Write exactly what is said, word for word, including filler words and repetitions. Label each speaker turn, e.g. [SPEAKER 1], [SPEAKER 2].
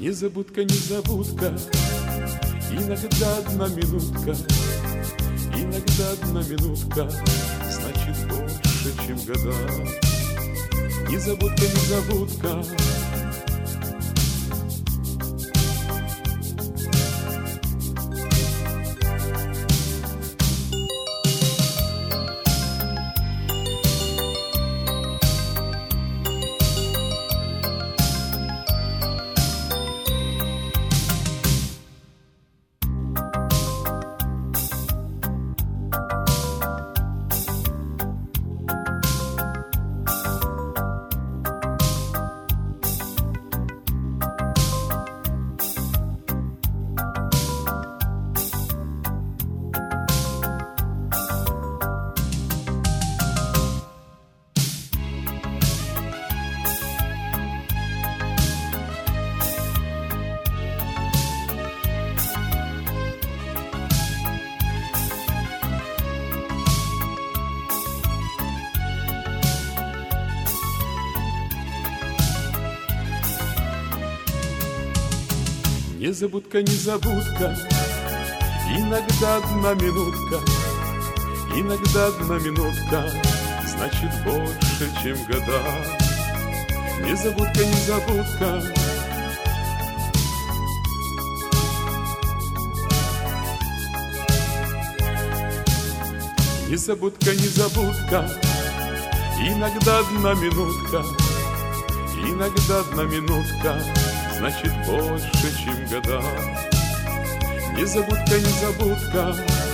[SPEAKER 1] Незабудка, незабудка, иногда одна минутка, иногда одна минутка, значит больше, чем года. Незабудка, незабудка. Незабудка, незабудка, иногда одна минутка, иногда одна минутка, значит больше, чем года. Незабудка, незабудка. Незабудка, незабудка, иногда одна минутка, иногда одна минутка, значит больше, чем года. Незабудка, незабудка.